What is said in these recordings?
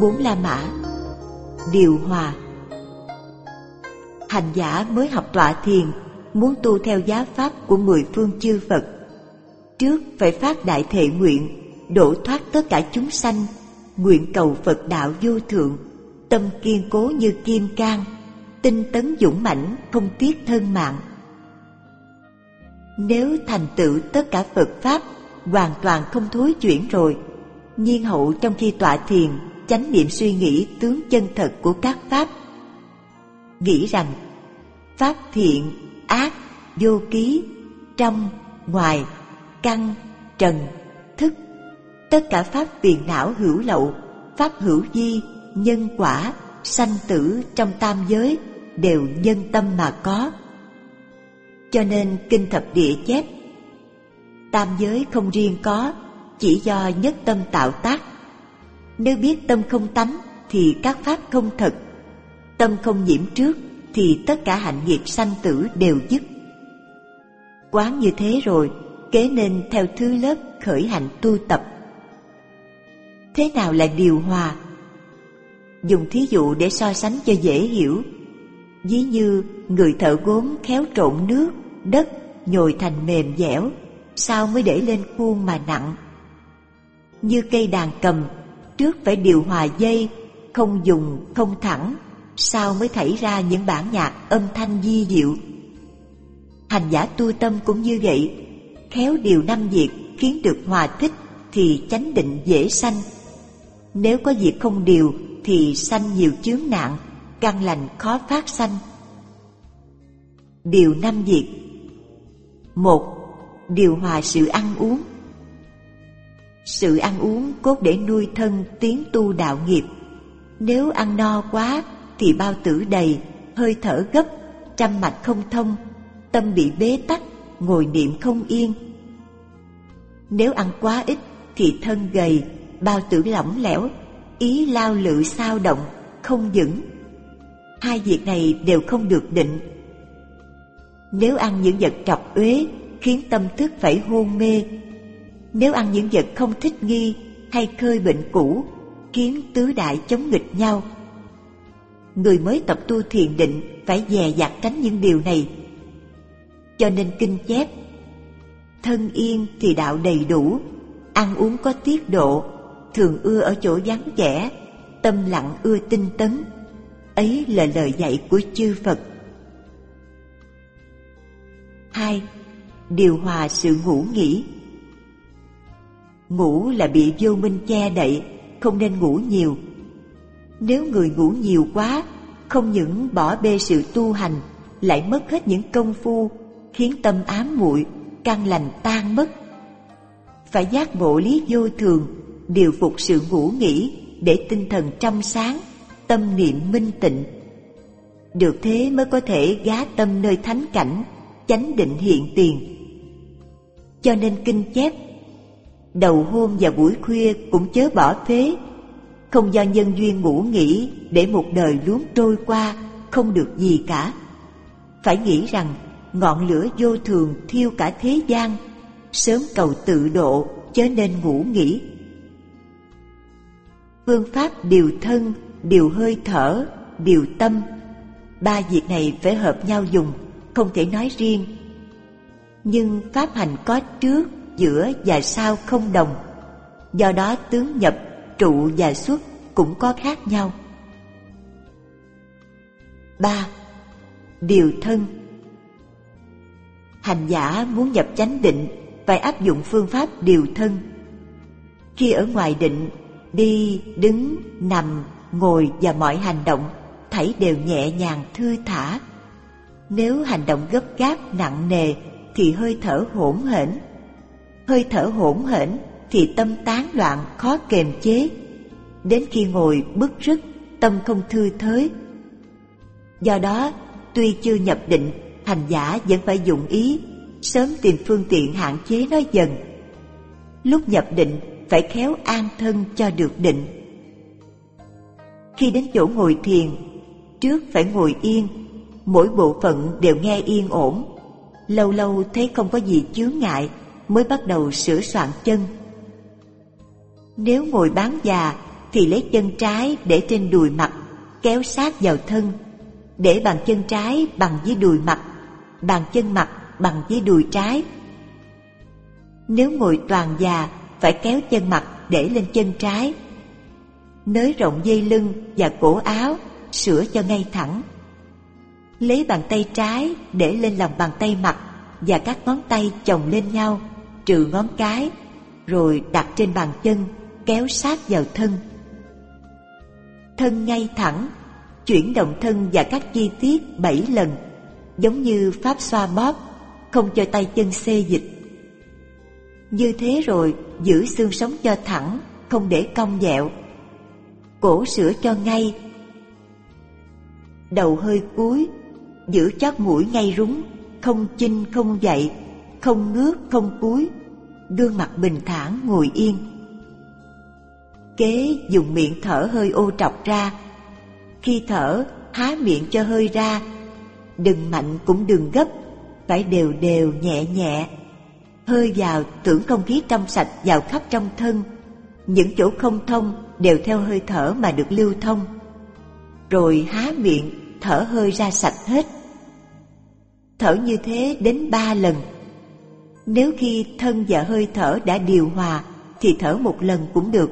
4 La Mã. Điều hòa. Hành giả mới học tọa thiền, muốn tu theo giáo pháp của 10 phương chư Phật, trước phải phát đại thệ nguyện độ thoát tất cả chúng sanh, nguyện cầu Phật đạo vô thượng, tâm kiên cố như kim cang, tinh tấn dũng mãnh, không tiếc thân mạng. Nếu thành tựu tất cả Phật pháp, hoàn toàn không thối chuyển rồi, nhiên hậu trong khi tọa thiền, chánh niệm suy nghĩ tướng chân thật của các pháp, nghĩ rằng pháp thiện, ác, vô ký, trong, ngoài, căn, trần, thức, tất cả pháp phiền não hữu lậu, pháp hữu vi, nhân quả, sanh tử trong tam giới đều nhân tâm mà có. Cho nên Kinh Thập Địa chép, tam giới không riêng có, chỉ do nhất tâm tạo tác. Nếu biết tâm không tánh thì các pháp không thật, tâm không nhiễm trước thì tất cả hạnh nghiệp sanh tử đều dứt. Quán như thế rồi, kế nên theo thứ lớp khởi hạnh tu tập. Thế nào là điều hòa? Dùng thí dụ để so sánh cho dễ hiểu. Ví như người thợ gốm khéo trộn nước, đất, nhồi thành mềm dẻo, sao mới để lên khuôn mà nặng. Như cây đàn cầm, trước phải điều hòa dây, không dùng, không thẳng, sao mới thảy ra những bản nhạc âm thanh vi diệu. Hành giả tu tâm cũng như vậy, khéo điều 5 việc khiến được hòa thích thì chánh định dễ sanh. Nếu có việc không điều thì sanh nhiều chướng nạn, căn lành khó phát sanh. Điều 5 việc. 1. Điều hòa sự ăn uống. Sự ăn uống cốt để nuôi thân tiến tu đạo nghiệp. Nếu ăn no quá thì bao tử đầy, hơi thở gấp, trăm mạch không thông, tâm bị bế tắc, ngồi niệm không yên. Nếu ăn quá ít thì thân gầy, bao tử lỏng lẻo, ý lao lự xao động, không vững. 2 việc này đều không được định. Nếu ăn những vật trọc uế khiến tâm thức phải hôn mê. Nếu ăn những vật không thích nghi hay khơi bệnh cũ khiến tứ đại chống nghịch nhau. Người mới tập tu thiền định phải dè dặt tránh những điều này. Cho nên kinh chép, thân yên thì đạo đầy đủ, ăn uống có tiết độ, thường ưa ở chỗ vắng vẻ, tâm lặng ưa tinh tấn. Ấy là lời dạy của chư Phật. 2. Điều hòa sự ngủ nghỉ. Ngủ là bị vô minh che đậy, không nên ngủ nhiều. Nếu người ngủ nhiều quá, không những bỏ bê sự tu hành, lại mất hết những công phu, khiến tâm ám muội, căn lành tan mất. Phải giác ngộ lý vô thường, điều phục sự ngủ nghỉ để tinh thần trong sáng, tâm niệm minh tịnh. Được thế mới có thể gá tâm nơi thánh cảnh, chánh định hiện tiền. Cho nên kinh chép, đầu hôm và buổi khuya cũng chớ bỏ phế, không do nhân duyên ngủ nghỉ để một đời luống trôi qua, không được gì cả. Phải nghĩ rằng ngọn lửa vô thường thiêu cả thế gian, sớm cầu tự độ, chớ nên ngủ nghỉ. Phương pháp điều thân, điều hơi thở, điều tâm, 3 việc này phải hợp nhau dùng, không thể nói riêng. Nhưng pháp hành có trước, giữa và sau không đồng, do đó tướng nhập, trụ và xuất cũng có khác nhau. 3. Điều thân. Hành giả muốn nhập chánh định phải áp dụng phương pháp điều thân. Khi ở ngoài định, đi, đứng, nằm, ngồi và mọi hành động thảy đều nhẹ nhàng thư thả. Nếu hành động gấp gáp nặng nề thì hơi thở hỗn hển. Hơi thở hỗn hển thì tâm tán loạn khó kềm chế. Đến khi ngồi bứt rứt, tâm không thư thới. Do đó, tuy chưa nhập định, hành giả vẫn phải dụng ý, sớm tìm phương tiện hạn chế nó dần. Lúc nhập định phải khéo an thân cho được định. Khi đến chỗ ngồi thiền, trước phải ngồi yên, mỗi bộ phận đều nghe yên ổn. Lâu lâu thấy không có gì chướng ngại mới bắt đầu sửa soạn chân. Nếu ngồi bán già thì lấy chân trái để trên đùi mặt, kéo sát vào thân, để bàn chân trái bằng với đùi mặt, bàn chân mặt bằng với đùi trái. Nếu ngồi toàn già, phải kéo chân mặt để lên chân trái, nới rộng dây lưng và cổ áo, sửa cho ngay thẳng. Lấy bàn tay trái để lên lòng bàn tay mặt và các ngón tay chồng lên nhau, trừ ngón cái, rồi đặt trên bàn chân, kéo sát vào thân. Thân ngay thẳng, chuyển động thân và các chi tiết 7 lần, giống như pháp xoa bóp, không cho tay chân xê dịch. Như thế rồi giữ xương sống cho thẳng, không để cong dẹo. Cổ sửa cho ngay, đầu hơi cúi, giữ chót mũi ngay rúng, không chinh không dậy, không ngước không cúi, gương mặt bình thản ngồi yên. Kế dùng miệng thở hơi ô trọc ra. Khi thở, há miệng cho hơi ra, đừng mạnh cũng đừng gấp, phải đều đều nhẹ nhẹ. Hơi vào tưởng không khí trong sạch vào khắp trong thân, những chỗ không thông đều theo hơi thở mà được lưu thông. Rồi há miệng thở hơi ra sạch hết. Thở như thế đến 3 lần. Nếu khi thân và hơi thở đã điều hòa thì thở 1 lần cũng được.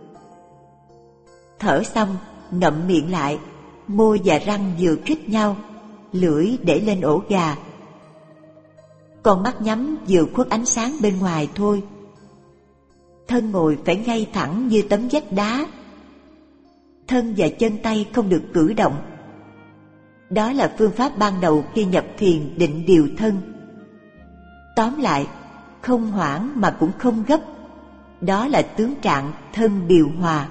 Thở xong, ngậm miệng lại, môi và răng vừa khít nhau, lưỡi để lên ổ gà. Con mắt nhắm vừa khuất ánh sáng bên ngoài thôi. Thân ngồi phải ngay thẳng như tấm vách đá. Thân và chân tay không được cử động. Đó là phương pháp ban đầu khi nhập thiền định điều thân. Tóm lại, không hoảng mà cũng không gấp. Đó là tướng trạng thân điều hòa.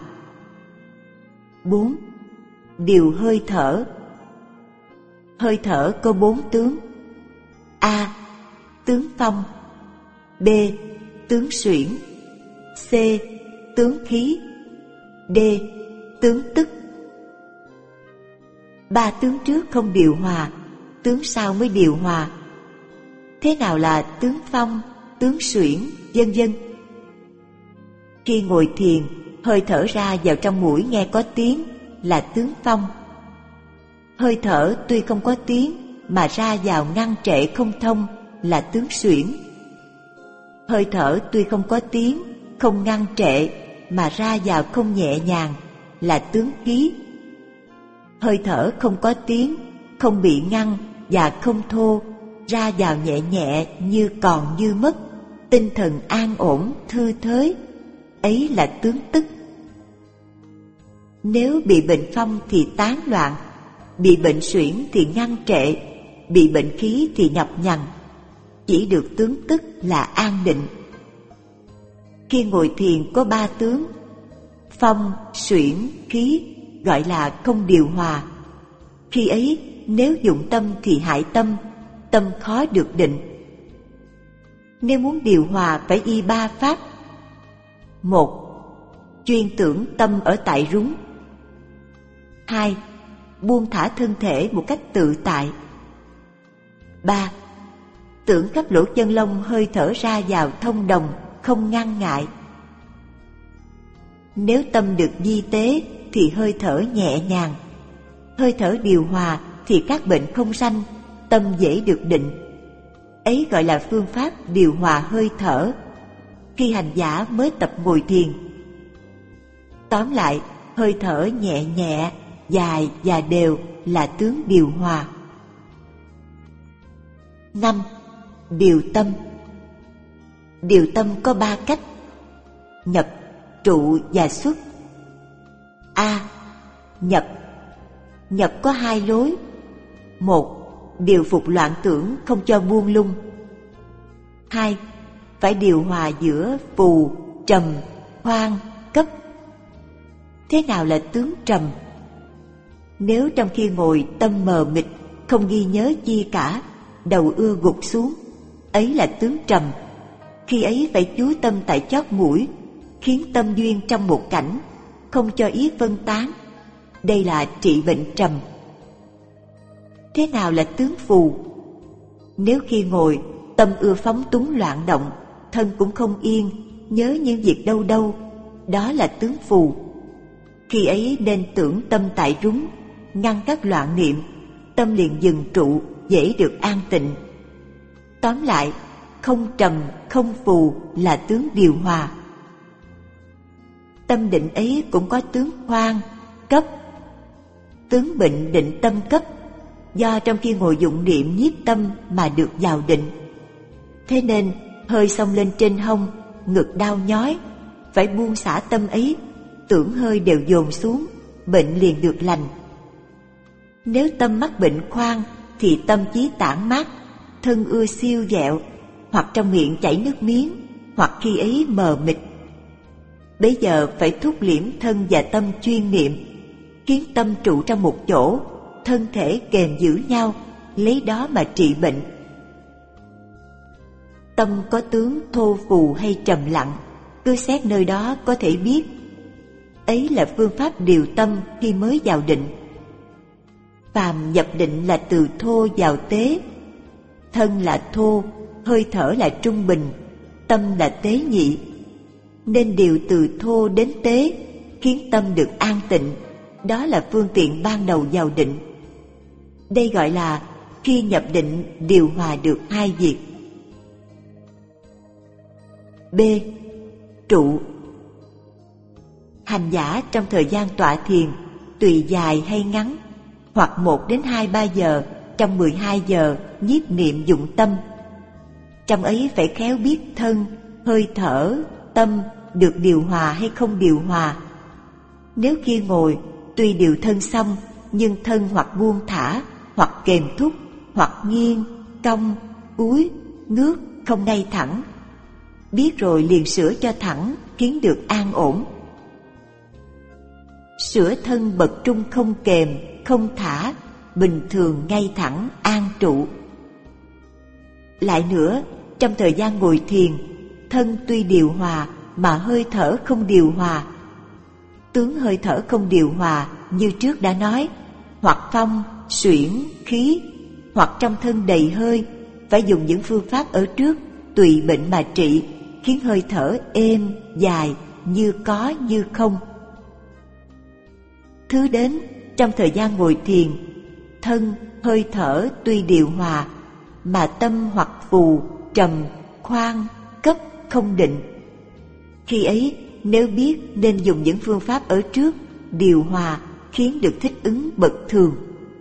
4. Điều hơi thở. Hơi thở có 4 tướng. A. Tướng phong. B. Tướng xuyển. C. Tướng khí. D. Tướng tức. 3 tướng trước không điều hòa, tướng sau mới điều hòa. Thế nào là tướng phong, tướng xuyển, vân vân? Khi ngồi thiền, hơi thở ra vào trong mũi nghe có tiếng là tướng phong. Hơi thở tuy không có tiếng mà ra vào ngăn trệ không thông là tướng xuyển. Hơi thở tuy không có tiếng, không ngăn trệ mà ra vào không nhẹ nhàng là tướng khí. Hơi thở không có tiếng, không bị ngăn và không thô, ra vào nhẹ nhẹ như còn như mất, tinh thần an ổn, thư thới, ấy là tướng tức. Nếu bị bệnh phong thì tán loạn, bị bệnh xuyển thì ngăn trệ, bị bệnh khí thì nhọc nhằn. Chỉ được tướng tức là an định. Khi ngồi thiền có 3 tướng, phong, xuyển, khí, gọi là không điều hòa. Khi ấy nếu dụng tâm thì hại tâm, tâm khó được định. Nếu muốn điều hòa phải y 3 pháp. 1. Chuyên tưởng tâm ở tại rúng. 2. Buông thả thân thể một cách tự tại. 3. Tưởng khắp lỗ chân lông hơi thở ra vào thông đồng, không ngăn ngại. Nếu tâm được di tế thì hơi thở nhẹ nhàng. Hơi thở điều hòa thì các bệnh không sanh, tâm dễ được định. Ấy gọi là phương pháp điều hòa hơi thở, khi hành giả mới tập ngồi thiền. Tóm lại, hơi thở nhẹ nhẹ, dài và đều là tướng điều hòa. 5. Điều tâm. Điều tâm có 3 cách: nhập, trụ và xuất. A. Nhập. Nhập có 2 lối. 1. Điều phục loạn tưởng không cho buông lung. 2. Phải điều hòa giữa phù, trầm, hoang, cấp. Thế nào là tướng trầm? Nếu trong khi ngồi tâm mờ mịt, không ghi nhớ chi cả, đầu ưa gục xuống, ấy là tướng trầm. Khi ấy phải chú tâm tại chót mũi, khiến tâm duyên trong một cảnh, không cho ý phân tán. Đây là trị bệnh trầm. Thế nào là tướng phù? Nếu khi ngồi tâm ưa phóng túng loạn động, thân cũng không yên, nhớ những việc đâu đâu, đó là tướng phù. Khi ấy nên tưởng tâm tại rúng, ngăn các loạn niệm, tâm liền dừng trụ, dễ được an tịnh. Tóm lại, không trầm, không phù là tướng điều hòa. Tâm định ấy cũng có tướng khoan, cấp. Tướng bệnh định tâm cấp, do trong khi ngồi dụng niệm nhiếp tâm mà được vào định. Thế nên hơi xông lên trên hông, ngực đau nhói, phải buông xả tâm ấy, tưởng hơi đều dồn xuống, bệnh liền được lành. Nếu tâm mắc bệnh khoan thì tâm trí tản mát, thân ưa siêu vẹo, hoặc trong miệng chảy nước miếng, hoặc khi ấy mờ mịt. Bấy giờ phải thúc liễm thân và tâm chuyên niệm, khiến tâm trụ trong một chỗ, thân thể kềm giữ nhau, lấy đó mà trị bệnh. Tâm có tướng thô phù hay trầm lặng, cứ xét nơi đó có thể biết. Ấy là phương pháp điều tâm khi mới vào định. Phàm nhập định là từ thô vào tế. Thân là thô, hơi thở là trung bình, tâm là tế nhị. Nên điều từ thô đến tế, khiến tâm được an tịnh. Đó là phương tiện ban đầu vào định. Đây gọi là khi nhập định điều hòa được hai việc. B. Trụ. Hành giả trong thời gian tọa thiền, tùy dài hay ngắn, hoặc 1 đến 2-3 giờ trong 12 giờ nhiếp niệm dụng tâm. Trong ấy phải khéo biết thân, hơi thở, tâm được điều hòa hay không điều hòa. Nếu khi ngồi, tuy điều thân xong, nhưng thân hoặc buông thả, hoặc kềm thúc, hoặc nghiêng, cong, cúi, ngước, không ngay thẳng. Biết rồi liền sửa cho thẳng, khiến được an ổn. Sửa thân bậc trung không kềm, không thả, bình thường ngay thẳng, an trụ. Lại nữa, trong thời gian ngồi thiền, thân tuy điều hòa mà hơi thở không điều hòa. Tướng hơi thở không điều hòa như trước đã nói, hoặc phong, xuyển, khí, hoặc trong thân đầy hơi, phải dùng những phương pháp ở trước, tùy bệnh mà trị, khiến hơi thở êm, dài, như có như không. Thứ đến, trong thời gian ngồi thiền, thân, hơi thở tuy điều hòa, mà tâm hoặc phù, trầm, khoan, cấp không định. Khi ấy, nếu biết nên dùng những phương pháp ở trước, điều hòa, khiến được thích ứng bậc thường.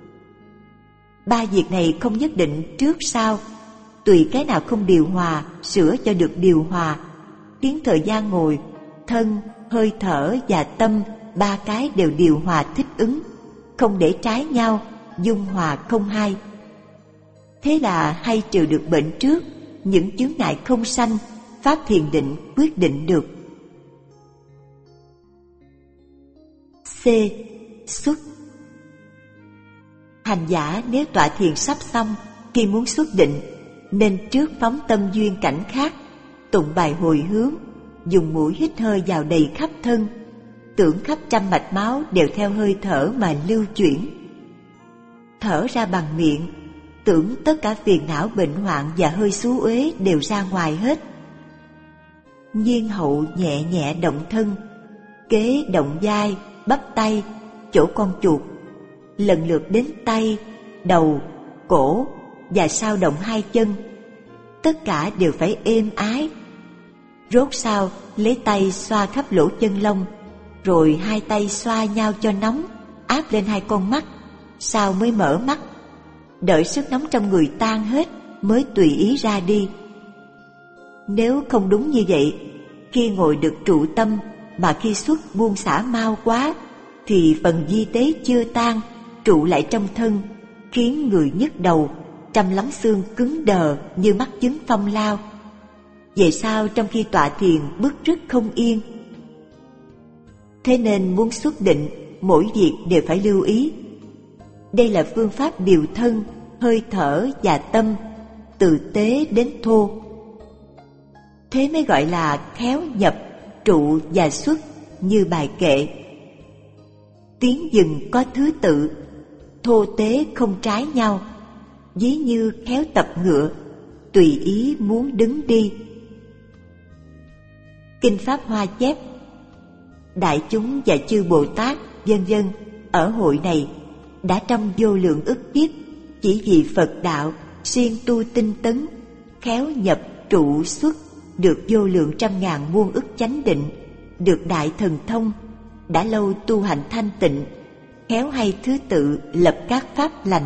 3 việc này không nhất định trước sau, tùy cái nào không điều hòa, sửa cho được điều hòa, khiến thời gian ngồi, thân, hơi thở và tâm, 3 cái đều điều hòa thích ứng, không để trái nhau, dung hòa không hai. Thế là hay trừ được bệnh trước, những chướng ngại không sanh, pháp thiền định quyết định được. C. Xuất. Hành giả nếu tọa thiền sắp xong, khi muốn xuất định, nên trước phóng tâm duyên cảnh khác, tụng bài hồi hướng, dùng mũi hít hơi vào đầy khắp thân, tưởng khắp trăm mạch máu đều theo hơi thở mà lưu chuyển. Thở ra bằng miệng, tưởng tất cả phiền não bệnh hoạn và hơi xú uế đều ra ngoài hết. Nhiên hậu nhẹ nhẹ động thân, kế động vai, bắp tay, chỗ con chuột, lần lượt đến tay, đầu, cổ và sau động 2 chân. Tất cả đều phải êm ái. Rốt sau lấy tay xoa khắp lỗ chân lông, rồi 2 tay xoa nhau cho nóng, áp lên 2 con mắt, sau mới mở mắt. Đợi sức nóng trong người tan hết mới tùy ý ra đi. Nếu không đúng như vậy, khi ngồi được trụ tâm mà khi xuất buông xả mau quá, thì phần di tế chưa tan, trụ lại trong thân, khiến người nhức đầu, trăm lắm xương cứng đờ như mắc chứng phong lao. Về sau trong khi tọa thiền bứt rứt không yên. Thế nên muốn xuất định, mỗi việc đều phải lưu ý. Đây là phương pháp điều thân, hơi thở và tâm, từ tế đến thô. Thế mới gọi là khéo nhập, trụ và xuất như bài kệ. Tiến dừng có thứ tự, thô tế không trái nhau, ví như khéo tập ngựa, tùy ý muốn đứng đi. Kinh Pháp Hoa chép: Đại chúng và chư Bồ Tát vân vân ở hội này đã trong vô lượng ức kiếp chỉ vì Phật đạo siêng tu tinh tấn, khéo nhập trụ xuất, được vô lượng trăm ngàn muôn ức chánh định, được đại thần thông, đã lâu tu hành thanh tịnh, khéo hay thứ tự lập các pháp lành.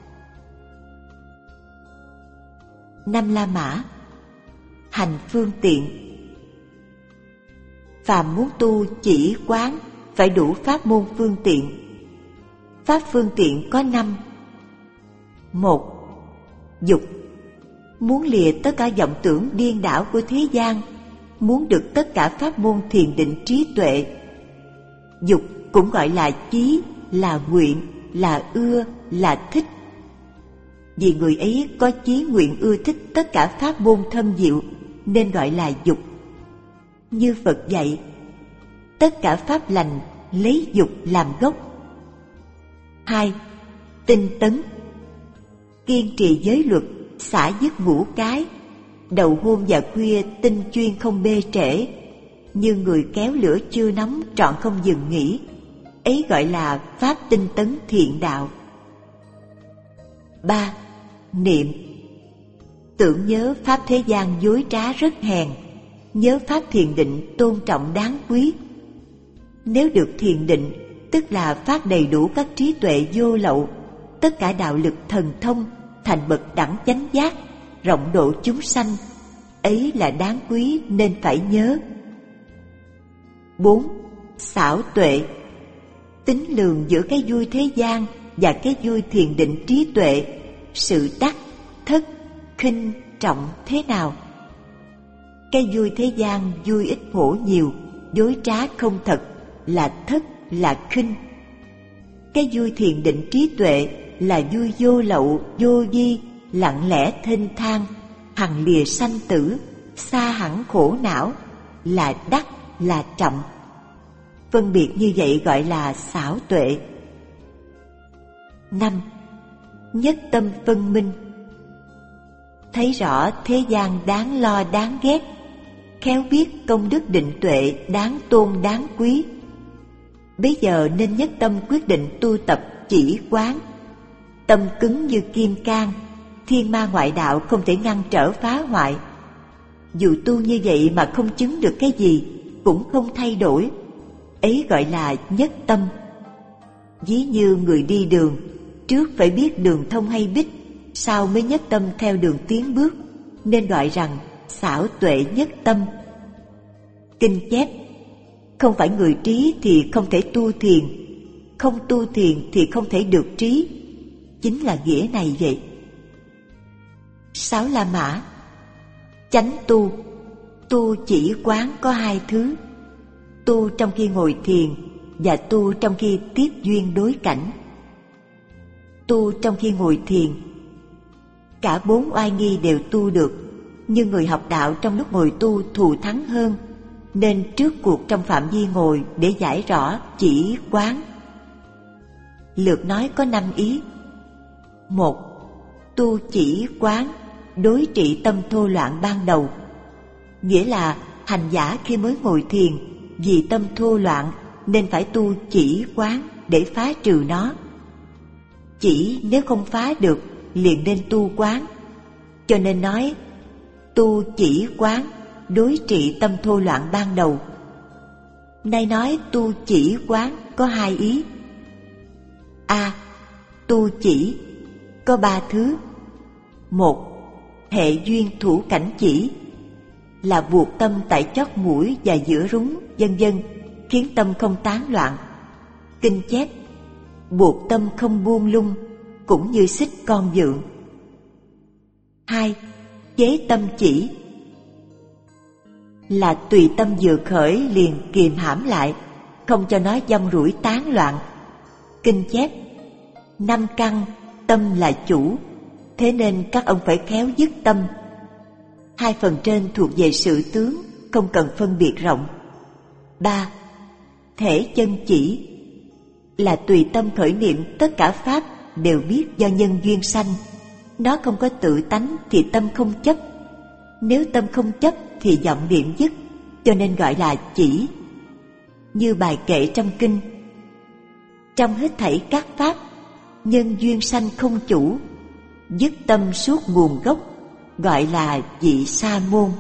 5 La Mã. Hành phương tiện. Phàm muốn tu chỉ quán phải đủ pháp môn phương tiện. Pháp phương tiện có 5. 1. Dục. Muốn lìa tất cả vọng tưởng điên đảo của thế gian, muốn được tất cả pháp môn thiền định trí tuệ. Dục cũng gọi là chí, là nguyện, là ưa, là thích. Vì người ấy có chí nguyện ưa thích tất cả pháp môn thâm diệu nên gọi là dục. Như Phật dạy, tất cả pháp lành lấy dục làm gốc. 2. Tinh tấn. Kiên trì giới luật, xả dứt ngũ cái, đầu hôm và khuya tinh chuyên không bê trễ, như người kéo lửa chưa nóng trọn không dừng nghỉ, ấy gọi là pháp tinh tấn thiện đạo. 3. Niệm. Tưởng nhớ pháp thế gian dối trá rất hèn, nhớ pháp thiền định tôn trọng đáng quý. Nếu được thiền định, tức là phát đầy đủ các trí tuệ vô lậu, tất cả đạo lực thần thông, thành bậc đẳng chánh giác, rộng độ chúng sanh, ấy là đáng quý nên phải nhớ. 4. Xảo tuệ. Tính lường giữa cái vui thế gian và cái vui thiền định trí tuệ, sự đắc, thất, khinh, trọng thế nào. Cái vui thế gian vui ít khổ nhiều, dối trá không thật, là thất, là khinh. Cái vui thiền định trí tuệ là vui vô lậu, vô vi, lặng lẽ thênh thang, hằng lìa sanh tử, xa hẳn khổ não, là đắc, là trọng. Phân biệt như vậy gọi là xảo tuệ. 5. Nhất tâm phân minh. Thấy rõ thế gian đáng lo đáng ghét, khéo biết công đức định tuệ đáng tôn đáng quý. Bây giờ nên nhất tâm quyết định tu tập chỉ quán. Tâm cứng như kim cang, thiên ma ngoại đạo không thể ngăn trở phá hoại. Dù tu như vậy mà không chứng được cái gì, cũng không thay đổi, ấy gọi là nhất tâm. Ví như người đi đường, trước phải biết đường thông hay bích, sau mới nhất tâm theo đường tiến bước, nên gọi rằng xảo tuệ nhất tâm. Kinh chép, không phải người trí thì không thể tu thiền, không tu thiền thì không thể được trí, chính là nghĩa này vậy. 6 La Mã. Chánh tu. Tu chỉ quán có 2 thứ: tu trong khi ngồi thiền và tu trong khi tiếp duyên đối cảnh. Tu trong khi ngồi thiền, cả 4 oai nghi đều tu được, nhưng người học đạo trong lúc ngồi tu thù thắng hơn, nên trước cuộc trong phạm vi ngồi để giải rõ chỉ quán. Lược nói có 5 ý. 1. Tu chỉ quán đối trị tâm thô loạn ban đầu, nghĩa là hành giả khi mới ngồi thiền vì tâm thô loạn nên phải tu chỉ quán để phá trừ nó. Chỉ nếu không phá được liền nên tu quán, cho nên nói tu chỉ quán đối trị tâm thô loạn ban đầu. Nay nói tu chỉ quán có 2 ý. A. Tu chỉ có 3 thứ. 1. Hệ duyên thủ cảnh chỉ, là buộc tâm tại chót mũi và giữa rúng vân vân, khiến tâm không tán loạn. Kinh chép, buộc tâm không buông lung, cũng như xích con vượn. 2. Chế tâm chỉ, là tùy tâm vừa khởi liền kìm hãm lại, không cho nó dông rủi tán loạn. Kinh chép, 5 căn tâm là chủ, thế nên các ông phải khéo dứt tâm. 2 phần trên thuộc về sự tướng, không cần phân biệt rộng. 3. Thể chân chỉ, là tùy tâm khởi niệm tất cả pháp đều biết do nhân duyên sanh. Nó không có tự tánh thì tâm không chấp, nếu tâm không chấp thì vọng niệm dứt, cho nên gọi là chỉ. Như bài kệ trong kinh: trong hết thảy các pháp, nhân duyên sanh không chủ, dứt tâm suốt nguồn gốc, gọi là vị sa môn.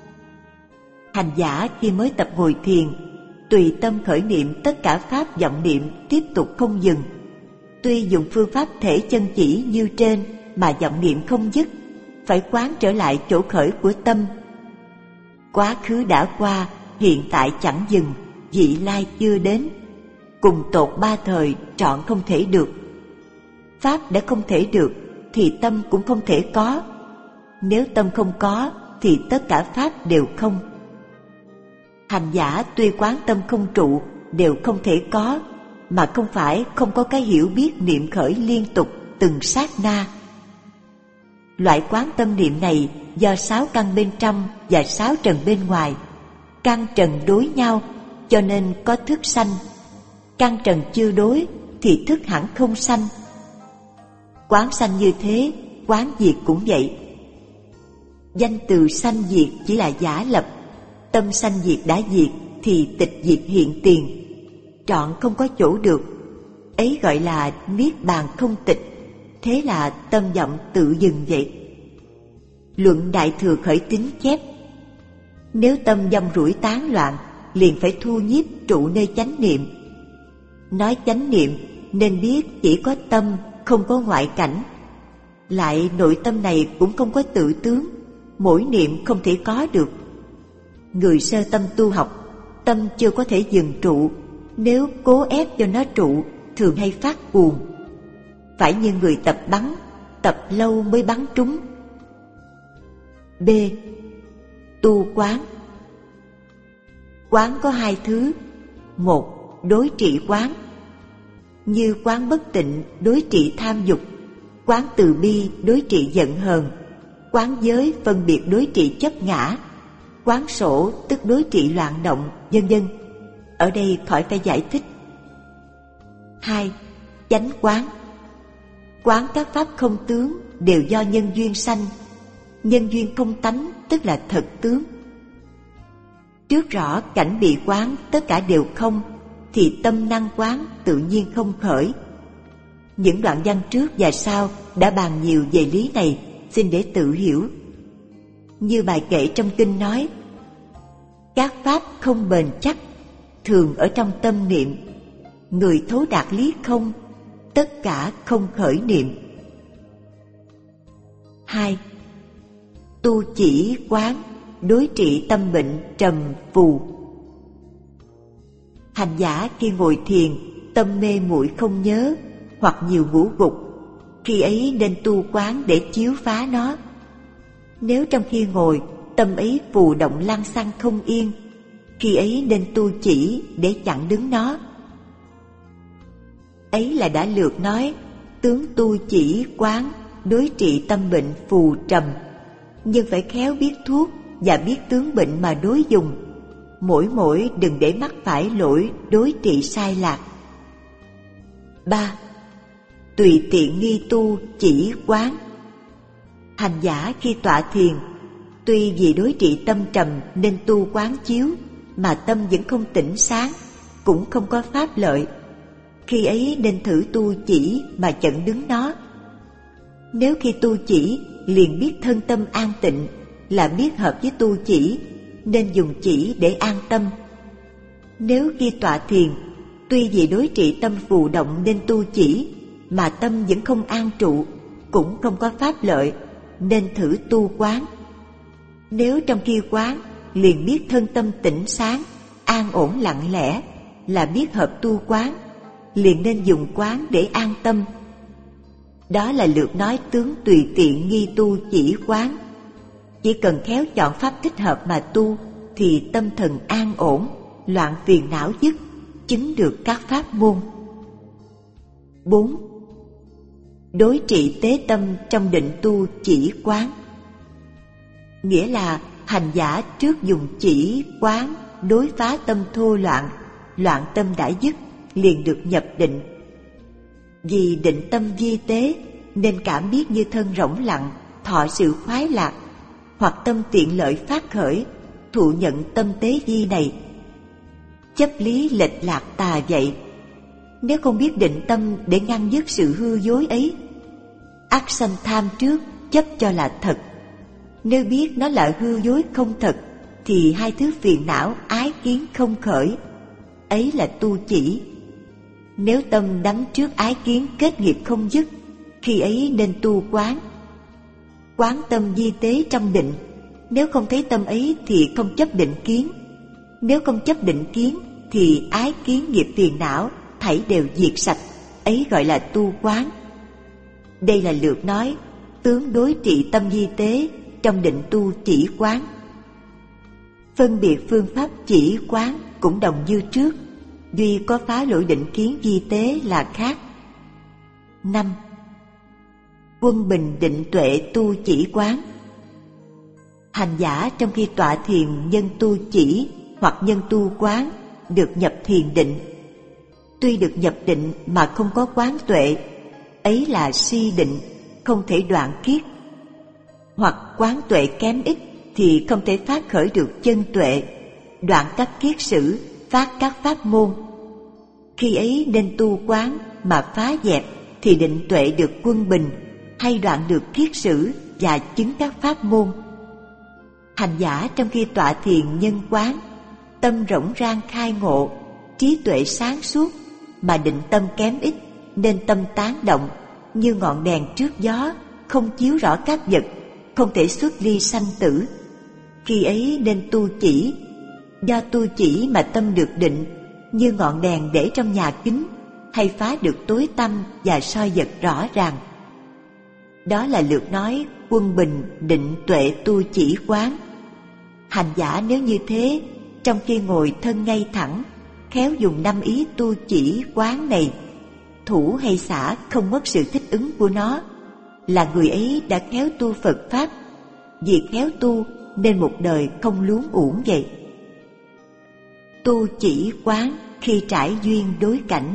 Hành giả khi mới tập ngồi thiền, tùy tâm khởi niệm tất cả pháp vọng niệm tiếp tục không dừng. Tuy dùng phương pháp thể chân chỉ như trên mà vọng niệm không dứt, phải quán trở lại chỗ khởi của tâm. Quá khứ đã qua, hiện tại chẳng dừng, vị lai chưa đến. Cùng tột ba thời trọn không thể được. Pháp đã không thể được thì tâm cũng không thể có. Nếu tâm không có thì tất cả pháp đều không. Hành giả tuy quán tâm không trụ đều không thể có, mà không phải không có cái hiểu biết niệm khởi liên tục từng sát na. Loại quán tâm niệm này do 6 căn bên trong và 6 trần bên ngoài. Căn trần đối nhau cho nên có thức sanh. Căn trần chưa đối thì thức hẳn không sanh. Quán sanh như thế, quán diệt cũng vậy. Danh từ sanh diệt chỉ là giả lập. Tâm sanh diệt đã diệt thì tịch diệt hiện tiền, trọn không có chỗ được. Ấy gọi là niết bàn không tịch. Thế là tâm vọng tự dừng vậy. Luận Đại Thừa Khởi Tín chép: nếu tâm dâm rủi tán loạn, liền phải thu nhiếp trụ nơi chánh niệm. Nói chánh niệm nên biết chỉ có tâm, không có ngoại cảnh. Lại nội tâm này cũng không có tự tướng, mỗi niệm không thể có được. Người sơ tâm tu học, tâm chưa có thể dừng trụ. Nếu cố ép cho nó trụ, thường hay phát cuồng. Phải như người tập bắn, tập lâu mới bắn trúng. B. Tu quán. Quán có 2 thứ. 1. Đối trị quán. Như quán bất tịnh đối trị tham dục, quán từ bi đối trị giận hờn, quán giới phân biệt đối trị chấp ngã, quán sổ tức đối trị loạn động, vân vân. Ở đây khỏi phải giải thích. 2. Chánh quán. Quán các pháp không tướng đều do nhân duyên sanh. Nhân duyên không tánh tức là thật tướng. Trước rõ cảnh bị quán tất cả đều không, thì tâm năng quán tự nhiên không khởi. Những đoạn văn trước và sau đã bàn nhiều về lý này, xin để tự hiểu. Như bài kệ trong kinh nói: các pháp không bền chắc, thường ở trong tâm niệm. Người thấu đạt lý không, tất cả không khởi niệm. 2. Tu chỉ quán đối trị tâm bệnh trầm phù. Hành giả khi ngồi thiền, tâm mê muội không nhớ hoặc nhiều ngủ gục, khi ấy nên tu quán để chiếu phá nó. Nếu trong khi ngồi tâm ấy phù động lăng xăng không yên, khi ấy nên tu chỉ để chặn đứng nó. Ấy là đã lược nói tướng tu chỉ quán đối trị tâm bệnh phù trầm, nhưng phải khéo biết thuốc và biết tướng bệnh mà đối dùng. Mỗi đừng để mắc phải lỗi đối trị sai lạc. 3. Tùy tiện nghi tu chỉ quán. Hành giả khi tọa thiền, tuy vì đối trị tâm trầm nên tu quán chiếu, mà tâm vẫn không tỉnh sáng, cũng không có pháp lợi. Khi ấy nên thử tu chỉ mà chặn đứng nó. Nếu khi tu chỉ liền biết thân tâm an tịnh, là biết hợp với tu chỉ, nên dùng chỉ để an tâm. Nếu khi tọa thiền, tuy vì đối trị tâm phù động nên tu chỉ, mà tâm vẫn không an trụ, cũng không có pháp lợi, nên thử tu quán. Nếu trong khi quán liền biết thân tâm tỉnh sáng, an ổn lặng lẽ, là biết hợp tu quán, liền nên dùng quán để an tâm. Đó là lược nói tướng tùy tiện nghi tu chỉ quán. Chỉ cần khéo chọn pháp thích hợp mà tu, thì tâm thần an ổn, loạn phiền não dứt, chứng được các pháp môn. 4. Đối trị tế tâm trong định tu chỉ quán. Nghĩa là hành giả trước dùng chỉ quán đối phá tâm thô loạn, loạn tâm đã dứt, liền được nhập định. Vì định tâm vi tế nên cảm biết như thân rỗng lặng, thọ sự khoái lạc, hoặc tâm tiện lợi phát khởi, thụ nhận tâm tế vi này. chấp lý lệch lạc tà vậy. Nếu không biết định tâm để ngăn dứt sự hư dối ấy, ắt sanh tham trước, chấp cho là thật. Nếu biết nó là hư dối không thật, thì hai thứ phiền não ái kiến không khởi, ấy là tu chỉ. Nếu tâm đắm trước ái kiến kết nghiệp không dứt, khi ấy nên tu quán. Quán tâm di tế trong định. Nếu không thấy tâm ấy thì không chấp định kiến. Nếu không chấp định kiến thì ái kiến nghiệp phiền não thảy đều diệt sạch, ấy gọi là tu quán. Đây là lược nói tướng đối trị tâm di tế trong định tu chỉ quán. Phân biệt phương pháp chỉ quán cũng đồng như trước, duy có phá lỗi định kiến di tế là khác. 5. Quân bình định tuệ tu chỉ quán. Hành giả trong khi tọa thiền nhân tu chỉ hoặc nhân tu quán được nhập thiền định. Tuy được nhập định mà không có quán tuệ, ấy là si định, không thể đoạn kiết. Hoặc quán tuệ kém ít thì không thể phát khởi được chân tuệ, đoạn các kiết sử, phát các pháp môn. Khi ấy nên tu quán mà phá dẹp thì định tuệ được quân bình, hay đoạn được kiết sử và chứng các pháp môn. Hành giả trong khi tọa thiền nhân quán, tâm rỗng rang khai ngộ, trí tuệ sáng suốt, mà định tâm kém ít nên tâm tán động như ngọn đèn trước gió, không chiếu rõ các vật, không thể xuất ly sanh tử. Khi ấy nên tu chỉ. Do tu chỉ mà tâm được định, như ngọn đèn để trong nhà kính, hay phá được tối tăm và soi vật rõ ràng. Đó là lược nói quân bình định tuệ tu chỉ quán. Hành giả nếu như thế, trong khi ngồi thân ngay thẳng, khéo dùng 5 ý tu chỉ quán này, thủ hay xả không mất sự thích ứng của nó, là người ấy đã khéo tu Phật Pháp. Vì khéo tu nên một đời không luống uổng vậy. Tu chỉ quán khi trải duyên đối cảnh.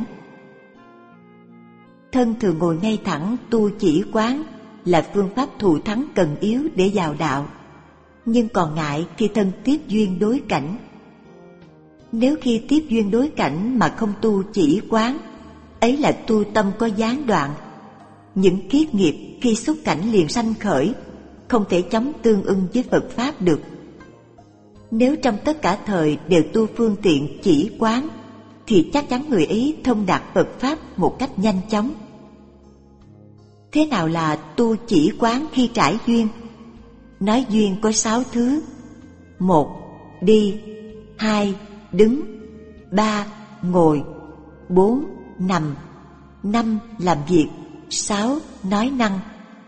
Thân thường ngồi ngay thẳng tu chỉ quán là phương pháp thù thắng cần yếu để vào đạo, nhưng còn ngại khi thân tiếp duyên đối cảnh. Nếu khi tiếp duyên đối cảnh mà không tu chỉ quán, ấy là tu tâm có gián đoạn. Những kiết nghiệp khi xúc cảnh liền sanh khởi, không thể chống tương ưng với Phật Pháp được. Nếu trong tất cả thời đều tu phương tiện chỉ quán, thì chắc chắn người ấy thông đạt Phật Pháp một cách nhanh chóng. Thế nào là tu chỉ quán khi trải duyên? Nói duyên có 6 thứ. 1. Đi. 2. Đứng. 3. Ngồi. 4. Nằm. 5. Làm việc. 6. Nói năng.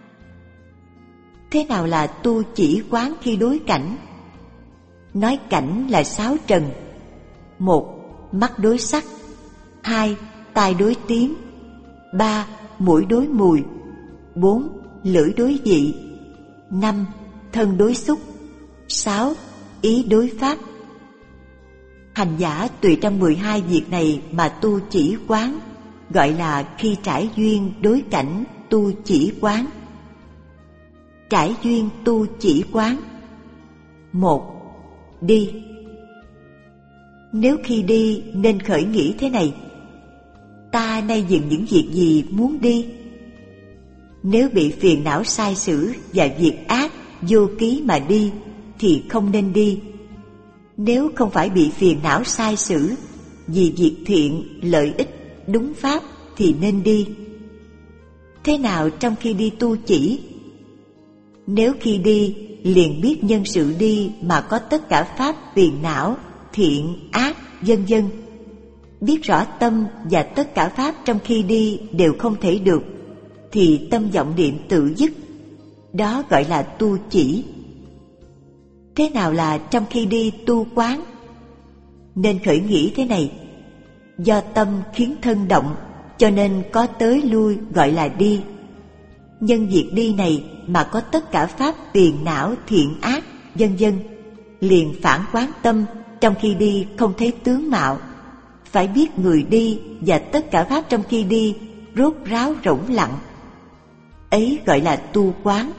Thế nào là tu chỉ quán khi đối cảnh? Nói cảnh là 6 trần. 1. Mắt đối sắc. 2. Tai đối tiếng. 3. Mũi đối mùi. 4. Lưỡi đối vị. 5. Thân đối xúc. 6. Ý đối pháp. Hành giả tùy trong 12 việc này mà tu chỉ quán, gọi là khi trải duyên đối cảnh tu chỉ quán. Trải duyên tu chỉ quán. 1. Đi. Nếu khi đi nên khởi nghĩ thế này: ta nay dừng những việc gì muốn đi? Nếu bị phiền não sai sử và việc ác vô ký mà đi thì không nên đi. Nếu không phải bị phiền não sai sử, vì việc thiện, lợi ích, đúng pháp thì nên đi. Thế nào trong khi đi tu chỉ? Nếu khi đi liền biết nhân sự đi mà có tất cả pháp phiền não, thiện, ác, vân vân, biết rõ tâm và tất cả pháp trong khi đi đều không thể được, thì tâm vọng niệm tự dứt. Đó gọi là tu chỉ. Thế nào là trong khi đi tu quán? Nên khởi nghĩ thế này: do tâm khiến thân động, cho nên có tới lui gọi là đi. Nhân việc đi này mà có tất cả pháp phiền não, thiện ác, vân vân, liền phản quán tâm trong khi đi không thấy tướng mạo. Phải biết người đi và tất cả pháp trong khi đi rốt ráo rỗng lặng, ấy gọi là tu quán.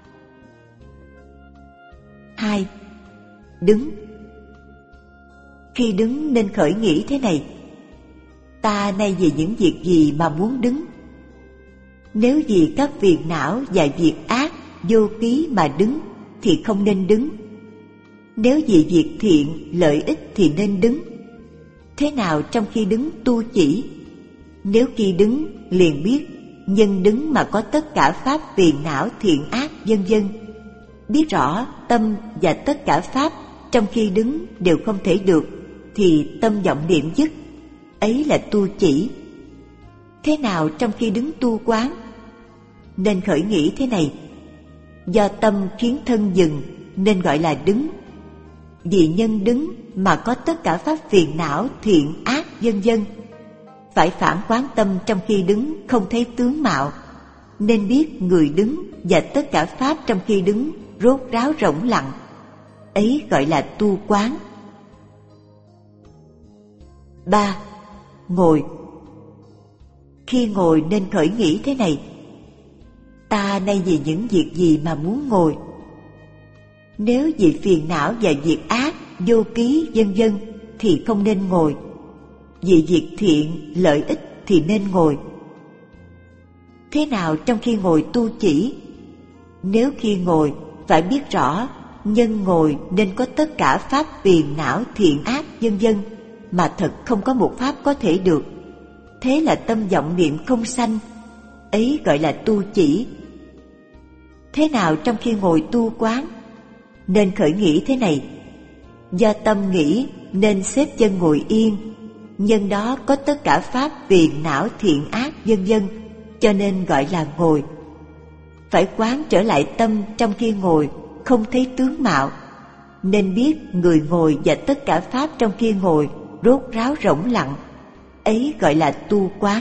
2. Đứng. Khi đứng nên khởi nghĩ thế này: ta nay vì những việc gì mà muốn đứng? Nếu vì các phiền não và việc ác vô ký mà đứng thì không nên đứng. Nếu vì việc thiện lợi ích thì nên đứng. Thế nào trong khi đứng tu chỉ? Nếu khi đứng liền biết nhân đứng mà có tất cả pháp phiền não thiện ác vân vân, biết rõ tâm và tất cả pháp trong khi đứng đều không thể được, thì tâm vọng niệm dứt, ấy là tu chỉ. Thế nào trong khi đứng tu quán? Nên khởi nghĩ thế này: do tâm khiến thân dừng nên gọi là đứng. Vì nhân đứng mà có tất cả pháp phiền não thiện ác vân vân, phải phản quán tâm trong khi đứng không thấy tướng mạo, nên biết người đứng và tất cả pháp trong khi đứng rốt ráo rỗng lặng, ấy gọi là tu quán. 3. Ngồi. Khi ngồi nên khởi nghĩ thế này: ta nay vì những việc gì mà muốn ngồi? Nếu vì phiền não và việc ác vô ký vân vân thì không nên ngồi. Vì việc thiện lợi ích thì nên ngồi. Thế nào trong khi ngồi tu chỉ? Nếu khi ngồi phải biết rõ nhân ngồi nên có tất cả pháp phiền não thiện ác vân vân, mà thật không có một pháp có thể được. Thế là tâm vọng niệm không sanh, ấy gọi là tu chỉ. Thế nào trong khi ngồi tu quán? Nên khởi nghĩ thế này: do tâm nghĩ nên xếp chân ngồi yên, nhân đó có tất cả pháp phiền não thiện ác vân vân, cho nên gọi là ngồi. Phải quán trở lại tâm trong khi ngồi không thấy tướng mạo, nên biết người ngồi và tất cả pháp trong khi ngồi rốt ráo rỗng lặng, ấy gọi là tu quán.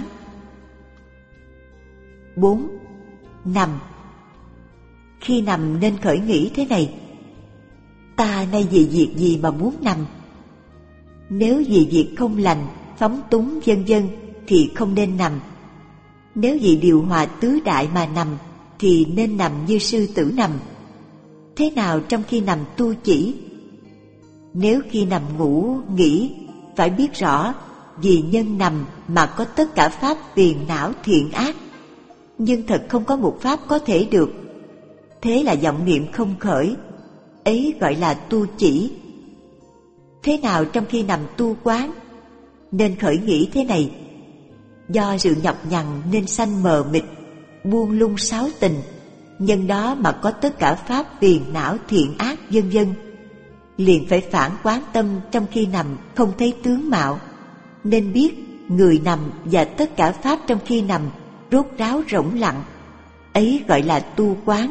4. Nằm. Khi nằm nên khởi nghĩ thế này: ta nay vì việc gì mà muốn nằm? Nếu vì việc không lành, phóng túng vân vân thì không nên nằm. Nếu vì điều hòa tứ đại mà nằm thì nên nằm như sư tử nằm. Thế nào trong khi nằm tu chỉ? Nếu khi nằm ngủ nghỉ, phải biết rõ vì nhân nằm mà có tất cả pháp phiền não thiện ác, nhưng thật không có một pháp có thể được. Thế là vọng niệm không khởi, ấy gọi là tu chỉ. Thế nào trong khi nằm tu quán? Nên khởi nghĩ thế này: do sự nhọc nhằn nên sanh mờ mịt, buông lung sáu tình, nhân đó mà có tất cả pháp phiền não thiện ác vân vân. Liền phải phản quán tâm trong khi nằm không thấy tướng mạo, nên biết người nằm và tất cả pháp trong khi nằm rốt ráo rỗng lặng, ấy gọi là tu quán.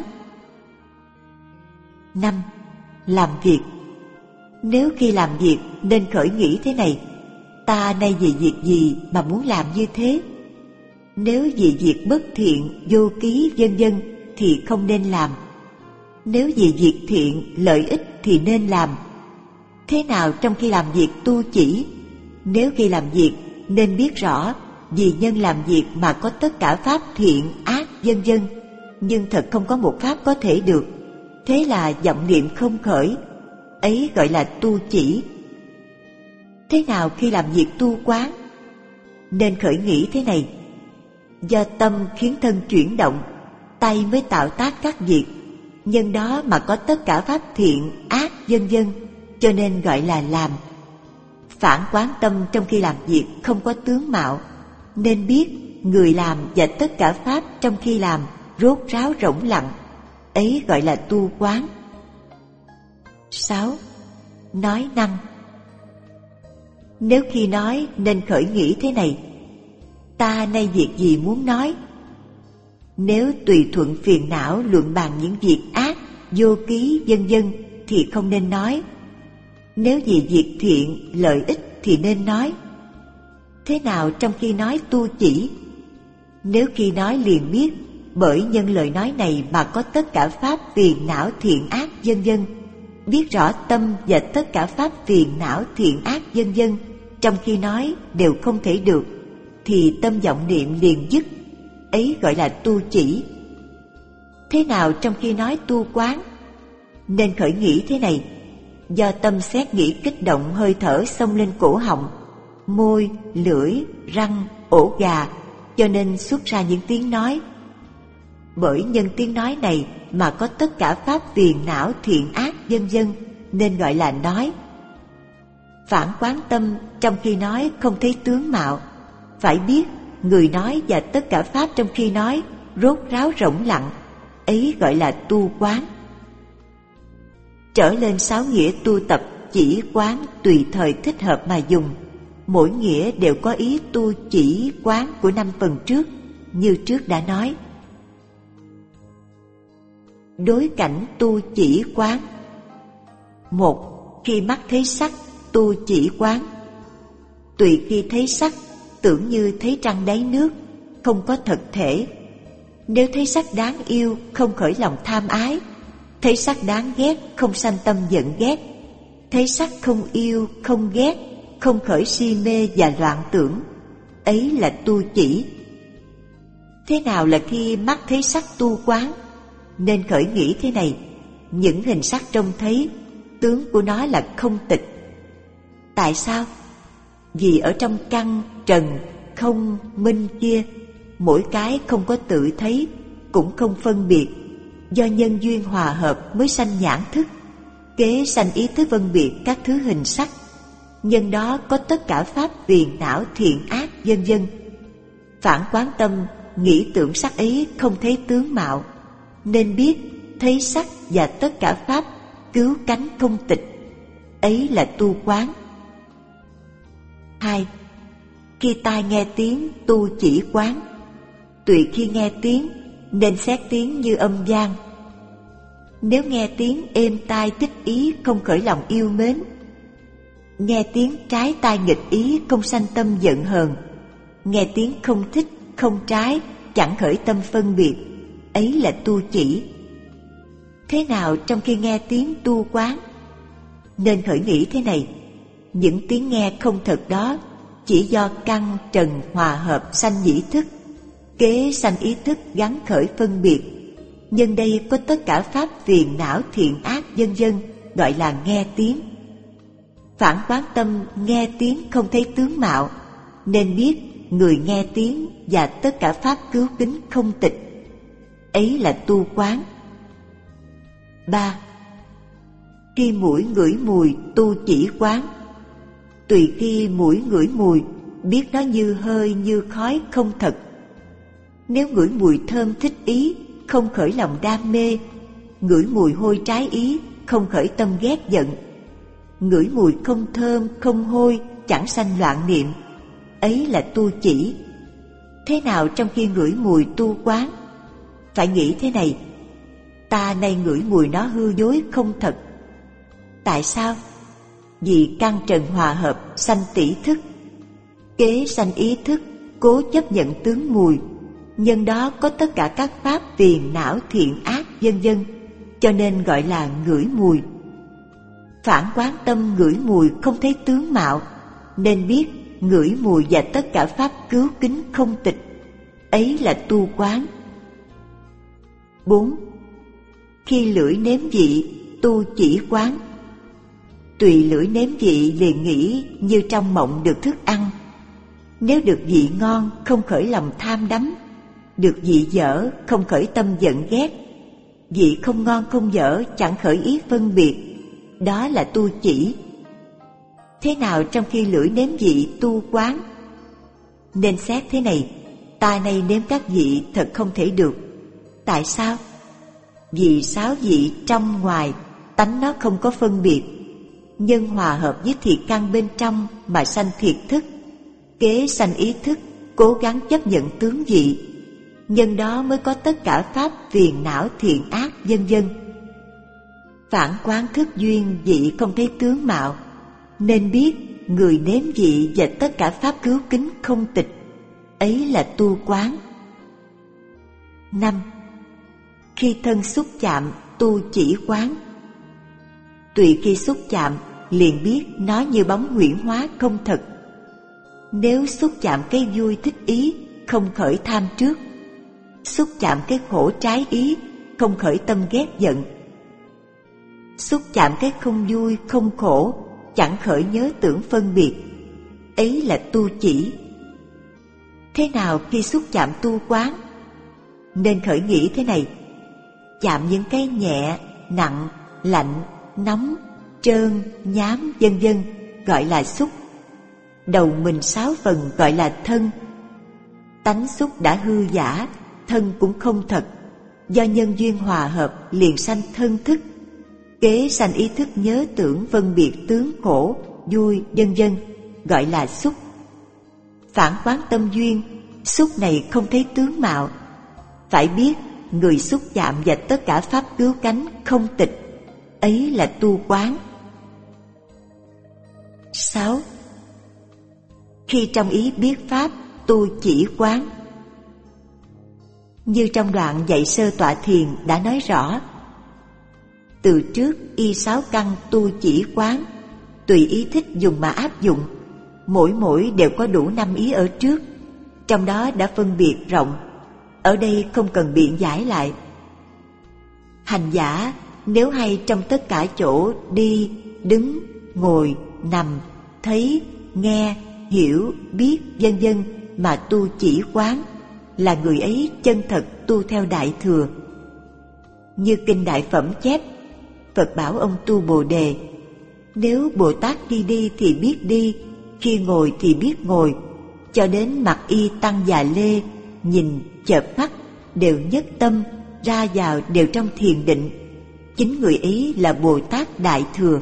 5. Làm việc. Nếu khi làm việc nên khởi nghĩ thế này: ta nay vì việc gì mà muốn làm như thế? Nếu vì việc bất thiện vô ký vân vân thì không nên làm. Nếu vì việc thiện lợi ích thì nên làm. Thế nào trong khi làm việc tu chỉ? Nếu khi làm việc nên biết rõ vì nhân làm việc mà có tất cả pháp thiện ác vân vân, nhưng thật không có một pháp có thể được. Thế là vọng niệm không khởi, ấy gọi là tu chỉ. Thế nào khi làm việc tu quán? Nên khởi nghĩ thế này: do tâm khiến thân chuyển động, tay mới tạo tác các việc, nhân đó mà có tất cả pháp thiện ác vân vân, cho nên gọi là làm. Phản quán tâm trong khi làm việc không có tướng mạo, nên biết người làm và tất cả pháp trong khi làm rốt ráo rỗng lặng, ấy gọi là tu quán. 6. Nói năng. Nếu khi nói nên khởi nghĩ thế này: ta nay việc gì muốn nói? Nếu tùy thuận phiền não luận bàn những việc ác vô ký vân vân thì không nên nói. Nếu vì việc thiện lợi ích thì nên nói. Thế nào trong khi nói tu chỉ? Nếu khi nói liền biết bởi nhân lời nói này mà có tất cả pháp phiền não thiện ác vân vân, biết rõ tâm và tất cả pháp phiền não thiện ác vân vân trong khi nói đều không thể được, thì tâm vọng niệm liền dứt, ấy gọi là tu chỉ. Thế nào trong khi nói tu quán? Nên khởi nghĩ thế này: do tâm xét nghĩ kích động hơi thở xông lên cổ họng, môi, lưỡi, răng, ổ gà, cho nên xuất ra những tiếng nói. Bởi nhân tiếng nói này mà có tất cả pháp phiền não thiện ác vân vân, nên gọi là nói. Phản quán tâm trong khi nói không thấy tướng mạo, phải biết người nói và tất cả pháp trong khi nói rốt ráo rỗng lặng, ấy gọi là tu quán. Trở lên 6 nghĩa tu tập chỉ quán tùy thời thích hợp mà dùng, mỗi nghĩa đều có ý tu chỉ quán của 5 phần trước, như trước đã nói. Đối cảnh tu chỉ quán. 1. Khi mắt thấy sắc, tu chỉ quán. Tùy khi thấy sắc, tưởng như thấy trăng đáy nước, không có thực thể. Nếu thấy sắc đáng yêu, không khởi lòng tham ái. Thấy sắc đáng ghét, không sanh tâm giận ghét. Thấy sắc không yêu, không ghét, không khởi si mê và loạn tưởng. Ấy là tu chỉ. Thế nào là khi mắt thấy sắc tu quán? Nên khởi nghĩ thế này: những hình sắc trông thấy, tướng của nó là không tịch. Tại sao? Vì ở trong căn, trần, không, minh kia, mỗi cái không có tự thấy, cũng không phân biệt. Do nhân duyên hòa hợp mới sanh nhãn thức, kế sanh ý thức phân biệt các thứ hình sắc. Nhân đó có tất cả pháp phiền não thiện ác vân vân. Phản quán tâm nghĩ tưởng sắc ấy không thấy tướng mạo, nên biết thấy sắc và tất cả pháp cứu cánh không tịch, ấy là tu quán. 2. Khi tai nghe tiếng tu chỉ quán. Tùy khi nghe tiếng nên xét tiếng như âm vang. Nếu nghe tiếng êm tai thích ý, không khởi lòng yêu mến. Nghe tiếng trái tai nghịch ý, không sanh tâm giận hờn. Nghe tiếng không thích, không trái, chẳng khởi tâm phân biệt, ấy là tu chỉ. Thế nào trong khi nghe tiếng tu quán? Nên khởi nghĩ thế này: những tiếng nghe không thật đó chỉ do căn trần hòa hợp sanh nhĩ thức, kế sanh ý thức gắn khởi phân biệt. Nhân đây có tất cả pháp phiền não thiện ác vân vân, gọi là nghe tiếng. Phản quán tâm nghe tiếng không thấy tướng mạo, nên biết người nghe tiếng và tất cả pháp cứu kính không tịch, ấy là tu quán. 3. Khi mũi ngửi mùi tu chỉ quán. Tùy khi mũi ngửi mùi, biết nó như hơi như khói không thật. Nếu ngửi mùi thơm thích ý, không khởi lòng đam mê. Ngửi mùi hôi trái ý, không khởi tâm ghét giận. Ngửi mùi không thơm không hôi, chẳng sanh loạn niệm, ấy là tu chỉ. Thế nào trong khi ngửi mùi tu quán? Phải nghĩ thế này: ta nay ngửi mùi nó hư dối không thật. Tại sao? Vì căn trần hòa hợp sanh tỷ thức, kế sanh ý thức, cố chấp nhận tướng mùi. Nhân đó có tất cả các pháp phiền não thiện ác vân vân, cho nên gọi là ngửi mùi. Phản quán tâm ngửi mùi không thấy tướng mạo, nên biết ngửi mùi và tất cả pháp cứu kính không tịch, ấy là tu quán. 4. Khi lưỡi nếm vị tu chỉ quán. Tùy lưỡi nếm vị liền nghĩ như trong mộng được thức ăn. Nếu được vị ngon không khởi lòng tham đắm, được vị dở không khởi tâm giận ghét, vị không ngon không dở chẳng khởi ý phân biệt, đó là tu chỉ. Thế nào trong khi lưỡi nếm vị tu quán? Nên xét thế này: tai này nếm các vị thật không thể được. Tại sao? Vì 6 vị trong ngoài, tánh nó không có phân biệt. Nhân hòa hợp với thiệt căn bên trong mà sanh thiệt thức, kế sanh ý thức, cố gắng chấp nhận tướng vị. Nhân đó mới có tất cả pháp phiền não thiện ác vân vân. Phản quán thức duyên vị không thấy tướng mạo, nên biết người nếm vị và tất cả pháp cứu kính không tịch, ấy là tu quán. 5. Khi thân xúc chạm tu chỉ quán. Tùy khi xúc chạm liền biết nó như bóng huyễn hóa không thật. Nếu xúc chạm cái vui thích ý, không khởi tham trước. Xúc chạm cái khổ trái ý, không khởi tâm ghét giận. xúc chạm cái không vui không khổ, chẳng khởi nhớ tưởng phân biệt, ấy là tu chỉ. Thế nào khi xúc chạm tu quán? Nên khởi nghĩ thế này: chạm những cái nhẹ, nặng, lạnh, nóng, trơn, nhám, vân vân gọi là xúc. Đầu mình 6 phần gọi là thân. Tánh xúc đã hư giả, thân cũng không thật. Do nhân duyên hòa hợp liền sanh thân thức, kế sanh ý thức nhớ tưởng phân biệt tướng khổ, vui, vân vân gọi là xúc. Phản quán tâm duyên, xúc này không thấy tướng mạo. Phải biết người xúc chạm và tất cả pháp cứu cánh không tịch, ấy là tu quán. 6. Khi trong ý biết pháp, tu chỉ quán. Như trong đoạn dạy sơ tọa thiền đã nói rõ, từ trước y 6 căn tu chỉ quán, tùy ý thích dùng mà áp dụng, mỗi đều có đủ 5 ý ở trước, trong đó đã phân biệt rộng, ở đây không cần biện giải lại. Hành giả nếu hay trong tất cả chỗ đi, đứng, ngồi, nằm, thấy, nghe, hiểu, biết, vân vân mà tu chỉ quán, là người ấy chân thật tu theo Đại Thừa. Như Kinh Đại Phẩm chép, Phật bảo ông tu Bồ Đề: nếu Bồ Tát khi đi thì biết đi, khi ngồi thì biết ngồi, cho đến mặc y tăng già lê, nhìn, chợp mắt, đều nhất tâm, ra vào đều trong thiền định, chính người ấy là Bồ Tát Đại Thừa.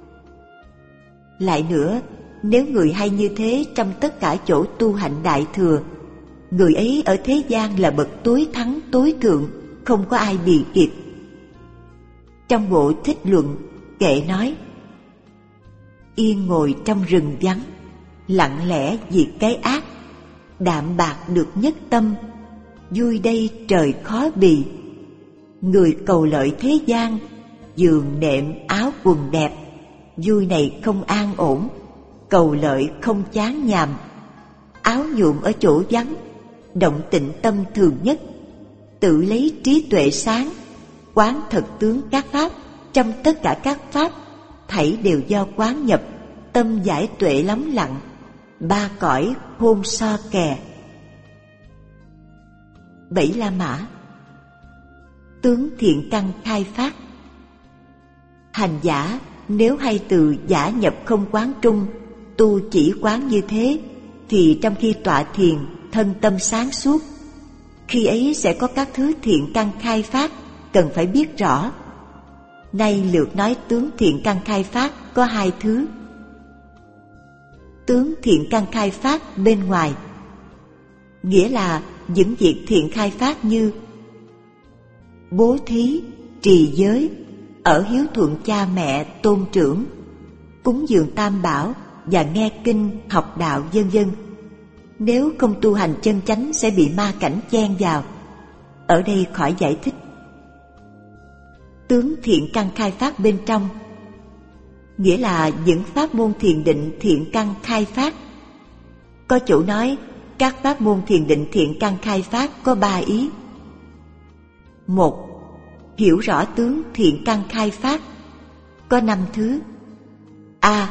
Lại nữa, nếu người hay như thế trong tất cả chỗ tu hạnh Đại Thừa, người ấy ở thế gian là bậc tối thắng tối thượng, không có ai bì kịp. Trong bộ Thích Luận kệ nói: yên ngồi trong rừng vắng, lặng lẽ diệt cái ác, đạm bạc được nhất tâm, vui đây trời khó bì. Người cầu lợi thế gian, giường nệm áo quần đẹp, vui này không an ổn, cầu lợi không chán nhàm. Áo nhuộm ở chỗ vắng, động tịnh tâm thường nhất, tự lấy trí tuệ sáng, quán thật tướng các pháp. Trong tất cả các pháp, thảy đều do quán nhập, tâm giải tuệ lắm lặng, 3 cõi hôn so kè. 7 La Mã. Tướng thiện căn khai phát. Hành giả nếu hay từ giả nhập không quán trung, tu chỉ quán như thế, thì trong khi tọa thiền thân tâm sáng suốt, khi ấy sẽ có các thứ thiện căn khai phát, cần phải biết rõ. Nay lược nói tướng thiện căn khai phát có 2 thứ. Tướng thiện căn khai phát bên ngoài, nghĩa là những việc thiện khai phát như bố thí, trì giới, ở hiếu thuận cha mẹ, tôn trưởng, cúng dường tam bảo và nghe kinh, học đạo vân vân. Nếu không tu hành chân chánh sẽ bị ma cảnh chen vào. Ở đây khỏi giải thích. Tướng thiện căn khai phát bên trong, nghĩa là những pháp môn thiền định thiện căn khai phát. Có chỗ nói các pháp môn thiền định thiện căn khai phát có 3 ý. 1. Hiểu rõ tướng thiện căn khai phát có 5 thứ. A.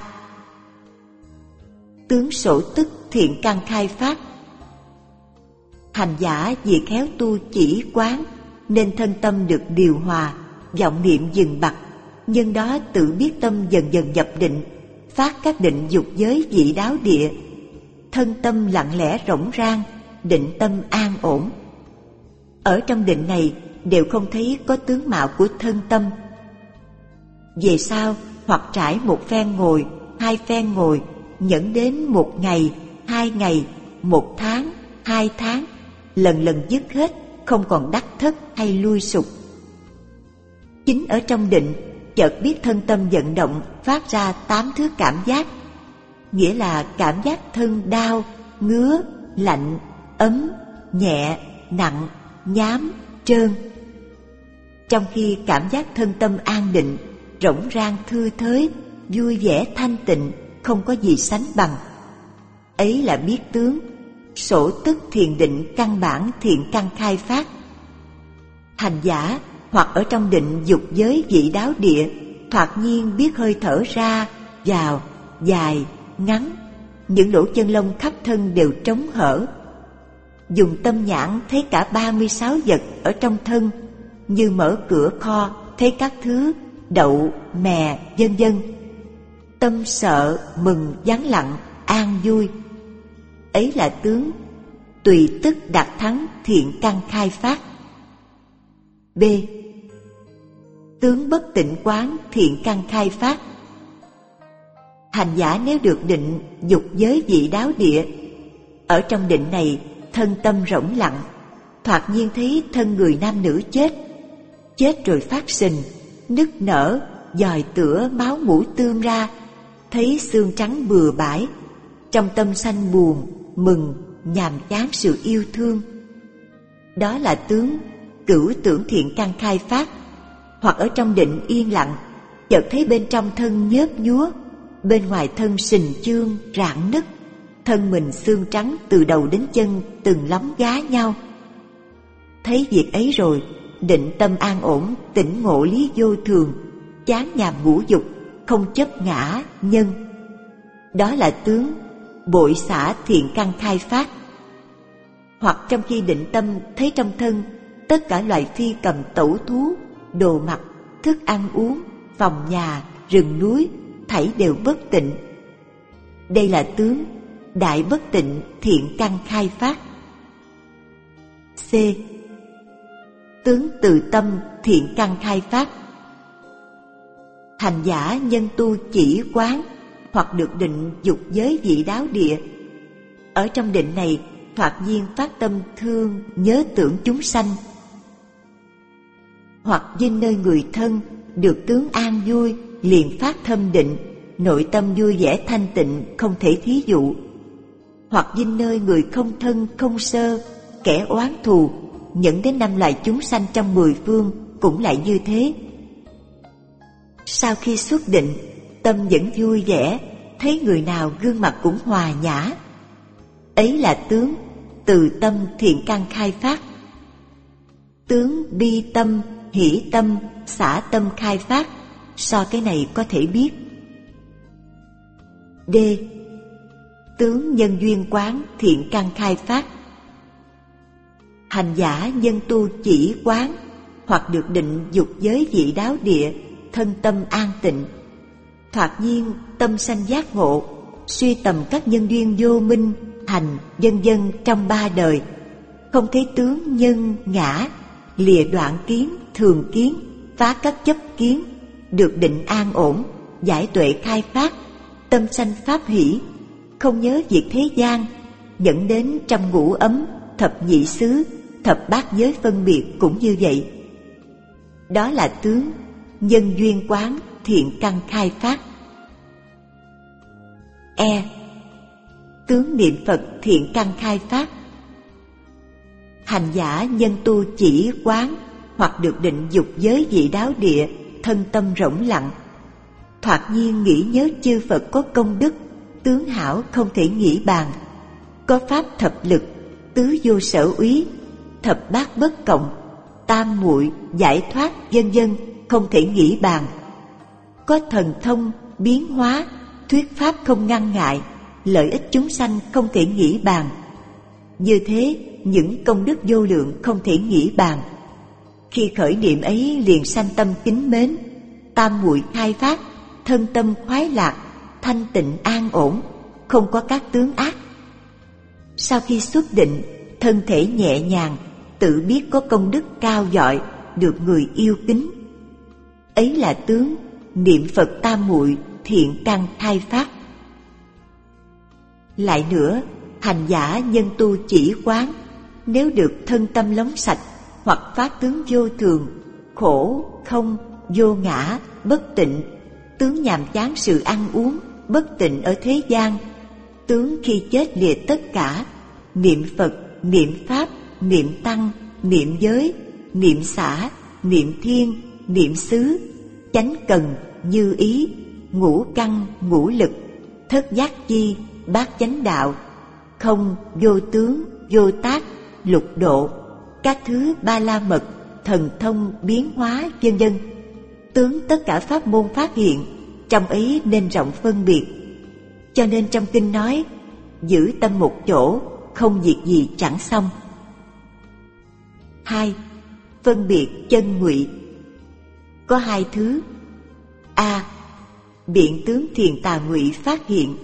Tướng sổ tức thiện căn khai phát. Hành giả vì khéo tu chỉ quán nên thân tâm được điều hòa, vọng niệm dừng bặt, nhân đó tự biết tâm dần dần nhập định, phát các định dục giới vị đáo địa, thân tâm lặng lẽ rỗng rang, định tâm an ổn. Ở trong định này đều không thấy có tướng mạo của thân tâm. Về sau hoặc trải 1 phen ngồi, 2 phen ngồi, nhẫn đến 1 ngày, 2 ngày, 1 tháng, 2 tháng, lần lần dứt hết, không còn đắc thất hay lui sụp. Chính ở trong định, chợt biết thân tâm vận động phát ra 8 thứ cảm giác, nghĩa là cảm giác thân đau, ngứa, lạnh, ấm, nhẹ, nặng, nhám, trơn. Trong khi cảm giác thân tâm an định, rỗng rang thư thới, vui vẻ thanh tịnh, không có gì sánh bằng. Ấy là biết tướng, sổ tức thiền định căn bản thiện căn khai phát. Hành giả hoặc ở trong định dục giới vị đáo địa, thoạt nhiên biết hơi thở ra, vào, dài, ngắn. Những lỗ chân lông khắp thân đều trống hở. Dùng tâm nhãn thấy cả 36 vật ở trong thân, như mở cửa kho thấy các thứ đậu, mè, vân vân. Tâm sợ, mừng, vắng lặng, an vui. Ấy là tướng tùy tức đạt thắng thiện căn khai phát. B. Tướng bất tịnh quán thiện căn khai phát. Hành giả nếu được định dục giới vị đáo địa, ở trong định này thân tâm rỗng lặng, thoạt nhiên thấy thân người nam nữ chết, chết rồi phát sình, nức nở, dòi tửa máu mũi tươm ra, thấy xương trắng bừa bãi, trong tâm sanh buồn, mừng, nhàm chán sự yêu thương. Đó là tướng cửu tưởng thiện căn khai phát. Hoặc ở trong định yên lặng, chợt thấy bên trong thân nhớp nhúa, bên ngoài thân sình chương, rạn nứt, thân mình xương trắng từ đầu đến chân từng lóng gá nhau. Thấy việc ấy rồi, định tâm an ổn, tỉnh ngộ lý vô thường, chán nhàm ngũ dục, không chấp ngã, nhân. Đó là tướng bội xả thiện căn khai phát. Hoặc trong khi định tâm thấy trong thân tất cả loại phi cầm tẩu thú, đồ mặc, thức ăn uống, phòng nhà, rừng núi, thảy đều bất tịnh. Đây là tướng đại bất tịnh thiện căn khai phát. C. Tướng từ tâm thiện căn khai phát. Hành giả nhân tu chỉ quán hoặc được định dục giới vị đáo địa, ở trong định này thoạt nhiên phát tâm thương nhớ tưởng chúng sanh. Hoặc dinh nơi người thân được tướng an vui, liền phát thâm định, nội tâm vui vẻ thanh tịnh không thể thí dụ. Hoặc dinh nơi người không thân không sơ, kẻ oán thù, dẫn đến 5 loại chúng sanh trong 10 phương cũng lại như thế. Sau khi xuất định, tâm vẫn vui vẻ, thấy người nào gương mặt cũng hòa nhã. Ấy là tướng từ tâm thiện căn khai phát. Tướng bi tâm, hỷ tâm, xả tâm khai phát, so cái này có thể biết. D. Tướng nhân duyên quán thiện căn khai phát. Hành giả nhân tu chỉ quán hoặc được định dục giới vị đáo địa, thân tâm an tịnh, thoạt nhiên tâm sanh giác ngộ, suy tầm các nhân duyên vô minh, hành, vân vân trong 3 đời, không thấy tướng nhân ngã, lìa đoạn kiến, thường kiến, phá các chấp kiến, được định an ổn, giải tuệ khai phát, tâm sanh pháp hỷ, không nhớ việc thế gian, dẫn đến trong ngũ ấm, thập nhị xứ, thập bát giới phân biệt cũng như vậy. Đó là tướng nhân duyên quán thiện căn khai phát. E. Tướng niệm Phật thiện căn khai phát. Hành giả nhân tu chỉ quán hoặc được định dục giới vị đáo địa, thân tâm rỗng lặng, thoạt nhiên nghĩ nhớ chư Phật có công đức, tướng hảo không thể nghĩ bàn, có pháp thập lực, tứ vô sở úy, thập bát bất cộng, tam muội, giải thoát, vân vân không thể nghĩ bàn, có thần thông biến hóa, thuyết pháp không ngăn ngại, lợi ích chúng sanh không thể nghĩ bàn. Như thế những công đức vô lượng không thể nghĩ bàn. Khi khởi niệm ấy liền sanh tâm kính mến, tam muội khai phát, thân tâm khoái lạc, thanh tịnh an ổn, không có các tướng ác. Sau khi xuất định, thân thể nhẹ nhàng, tự biết có công đức cao dọi, được người yêu kính. Ấy là tướng niệm Phật tam muội thiện căn khai phát. Lại nữa, hành giả nhân tu chỉ quán, nếu được thân tâm lóng sạch hoặc phát tướng vô thường, khổ, không, vô ngã, bất tịnh, tướng nhàm chán sự ăn uống, bất tịnh ở thế gian, tướng khi chết lìa tất cả, niệm Phật, niệm Pháp, niệm Tăng, niệm giới, niệm xả, niệm thiên, niệm xứ, chánh cần, như ý, ngũ căn, ngũ lực, thất giác chi, bát chánh đạo, không, vô tướng, vô tác, lục độ, các thứ ba la mật, thần thông biến hóa, vân vân, Tướng tất cả pháp môn phát hiện, trong ấy nên rộng phân biệt. Cho nên trong kinh nói, giữ tâm một chỗ, không việc gì chẳng xong. 2. Phân biệt chân ngụy. Có hai thứ. A. Biện tướng thiền tà ngụy phát hiện.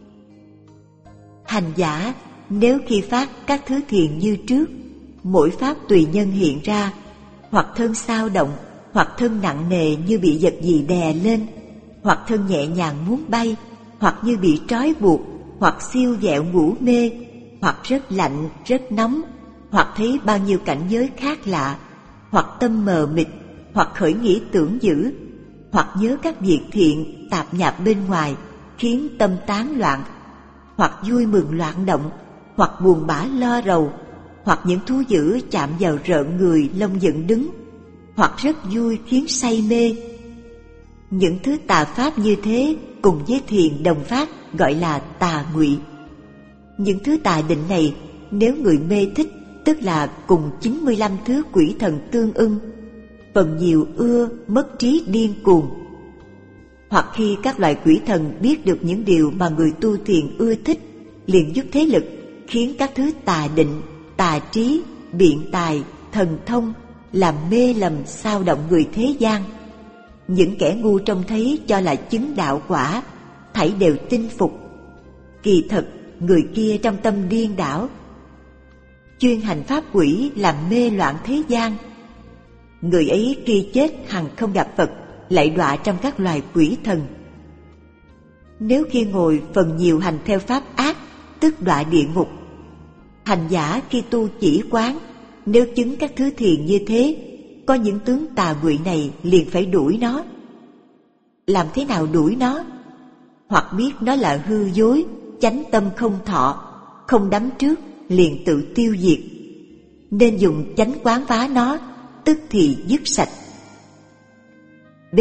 Hành giả nếu khi phát các thứ thiền như trước, mỗi pháp tùy nhân hiện ra, hoặc thân xao động, hoặc thân nặng nề như bị vật gì đè lên, hoặc thân nhẹ nhàng muốn bay, hoặc như bị trói buộc, hoặc siêu vẹo ngủ mê, hoặc rất lạnh, rất nóng, hoặc thấy bao nhiêu cảnh giới khác lạ, hoặc tâm mờ mịt, hoặc khởi nghĩ tưởng dữ, hoặc nhớ các việc thiện tạp nhạp bên ngoài khiến tâm tán loạn, hoặc vui mừng loạn động, hoặc buồn bã lo rầu, hoặc những thú dữ chạm vào rợn người lông dựng đứng, hoặc rất vui khiến say mê. Những thứ tà pháp như thế cùng với thiền đồng phát gọi là tà ngụy. Những thứ tà định này nếu người mê thích, tức là cùng 95 thứ quỷ thần tương ưng, phần nhiều ưa mất trí điên cuồng. Hoặc khi các loại quỷ thần biết được những điều mà người tu thiền ưa thích, liền dứt thế lực khiến các thứ tà định, tà trí, biện tài, thần thông làm mê lầm sao động người thế gian. Những kẻ ngu trông thấy cho là chứng đạo quả, thảy đều tin phục. Kỳ thật người kia trong tâm điên đảo, chuyên hành pháp quỷ làm mê loạn thế gian. Người ấy khi chết hằng không gặp Phật, lại đọa trong các loài quỷ thần. Nếu khi ngồi phần nhiều hành theo pháp ác, tức đọa địa ngục. Hành giả khi tu chỉ quán, nếu chứng các thứ thiền như thế, có những tướng tà ngụy này liền phải đuổi nó. Làm thế nào đuổi nó? Hoặc biết nó là hư dối, chánh tâm không thọ, không đắm trước, liền tự tiêu diệt. Nên dùng chánh quán phá nó, tức thì dứt sạch. B.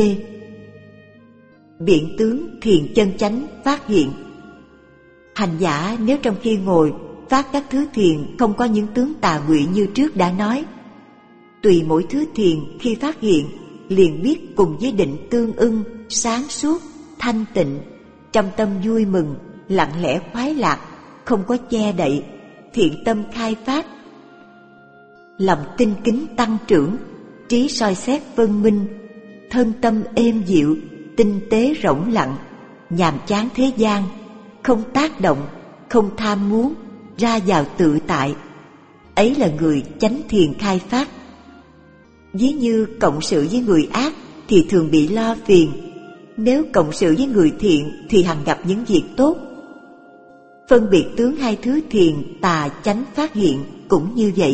Biện tướng thiền chân chánh phát hiện. Hành giả nếu trong khi ngồi phát các thứ thiền không có những tướng tà ngụy như trước đã nói, tùy mỗi thứ thiền khi phát hiện liền biết cùng với định tương ưng, sáng suốt, thanh tịnh, trong tâm vui mừng, lặng lẽ khoái lạc, không có che đậy, thiện tâm khai phát, lòng tinh kính tăng trưởng, trí soi xét phân minh, thân tâm êm dịu, tinh tế rỗng lặng, nhàm chán thế gian, không tác động, không tham muốn, ra vào tự tại. Ấy là người chánh thiền khai phát. Ví như cộng sự với người ác thì thường bị lo phiền, nếu cộng sự với người thiện thì hằng gặp những việc tốt. Phân biệt tướng hai thứ thiền tà chánh phát hiện cũng như vậy.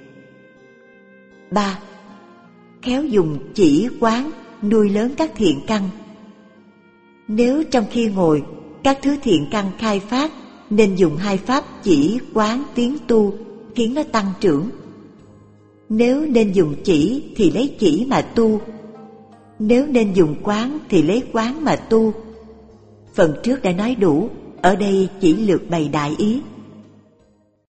3. Khéo dùng chỉ quán nuôi lớn các thiện căn. Nếu trong khi ngồi các thứ thiện căn khai phát, nên dùng hai pháp chỉ quán tiến tu khiến nó tăng trưởng. Nếu nên dùng chỉ thì lấy chỉ mà tu, nếu nên dùng quán thì lấy quán mà tu. Phần trước đã nói đủ, ở đây chỉ lược bày đại ý.